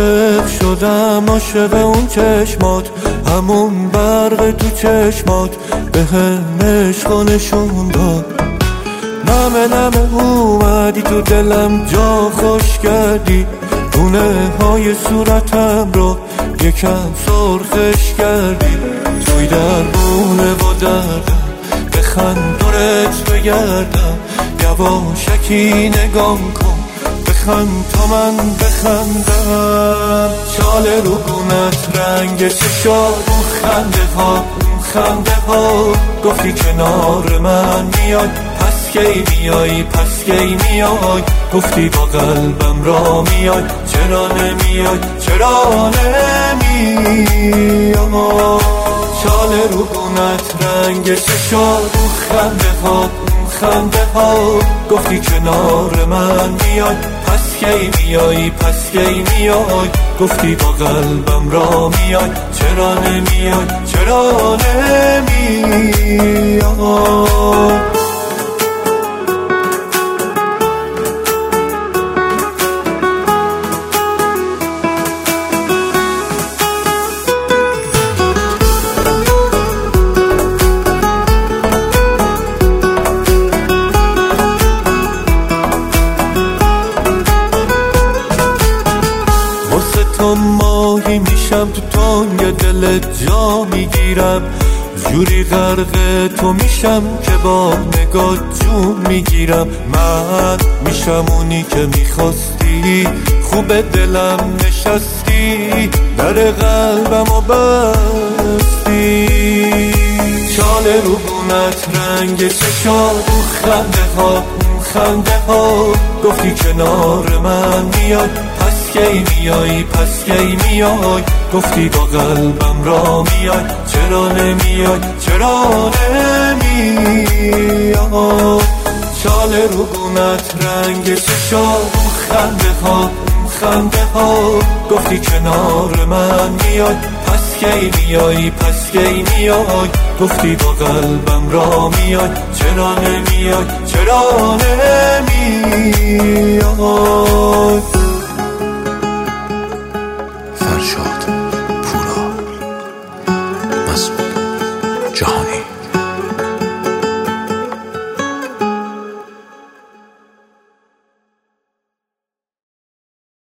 عاشق شدم، عاشق اون چشمات، همون برق تو چشمات به هم عشق نشون داد. نمه نمه اومدی تو دلم، جا خوش کردی، گونه های صورتم رو یکم سرخش کردی. توی دربونه و دردم بخند دورت بگردم، یواشکی نگام کن بخند تا من بخندم. چاله رو گونت رنگ چشات، اون خنده ها گفتی کنار من میای، پس کی میای پس کی میای، گفتی با قلبم را میای، چرا نمیای چرا نمیای. چاله رو گونت رنگ چشات، اون خنده ها گفتی کنار من میای، پس کی میای پس کی میای، گفتی با قلبم را میای، چرا نمیای چرا نمیای. تو ماهی میشم تو تنگ دلت جا میگیرم، جوری غرق تو میشم که با نگاه جون میگیرم. من میشم اونی که میخواستی، خوب دلم نشستی، در قلبم و بستی. چاله رو گونت رنگ چشات، اون خنده ها گفتی کنار من میای، پس کی میای پس کی میای، گفتی با قلبم را میای، چرا نمیای چرا نمیای. چاله رو گونت رنگ چشات، اون خنده ها گفتی کنار من میای، پس کی میای پس کی میای، گفتی با قلبم را میای، چرا نمیای چرا نمیای.